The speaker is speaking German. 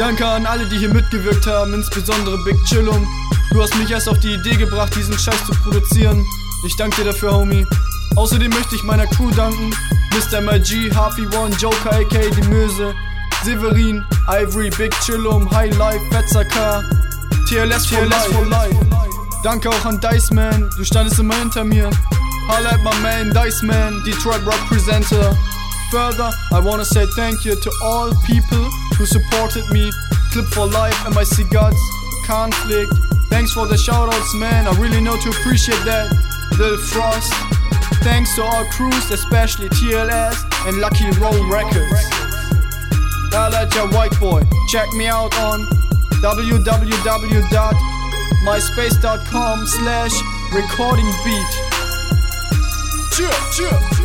Danke an alle, die hier mitgewirkt haben, insbesondere Big Chillum. Du hast mich erst auf die Idee gebracht, diesen Scheiß zu produzieren. Ich danke dir dafür, Homie. Außerdem möchte ich meiner Crew danken. Mr. MG, Harvey One, Joker aka Die Möse, Severin, Ivory, Big Chillum, High Life, Fetzer K, TLS for Life. Danke auch an Dice Man, du standest immer hinter mir. Holla at my man, Dice Man, Detroit Representer. Further, I wanna say thank you to all people who supported me. Clip for Life, MIC Guts, Conflict. Thanks for the shoutouts, man, I really know to appreciate that. Lil Frost. Thanks to our crews, especially TLS and Lucky Roll Records. Holla at your white boy. Check me out on www.myspace.com/recordingbeat. Cheer.